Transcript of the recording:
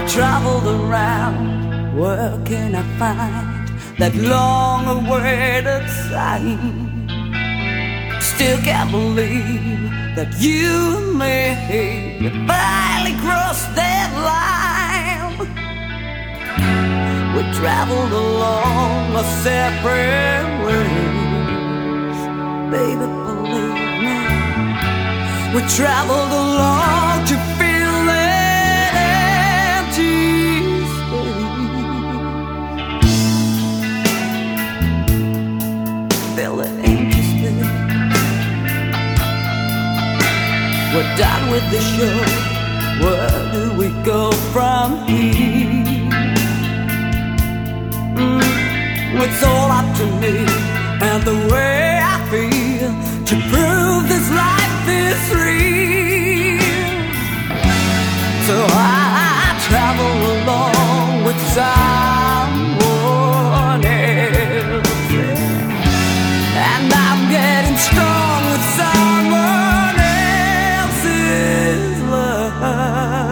traveled around, where can I find that long-awaited sign? Still can't believe that you and me finally crossed that line. We traveled along our separate ways, baby, believe me. We traveled along to feel that empty space. Feel that empty space. We're done with the show. Where do we go from here? It's all up to me and the way I feel to prove this life is real. So I travel along with someone else, and I'm getting strong with someone else's love.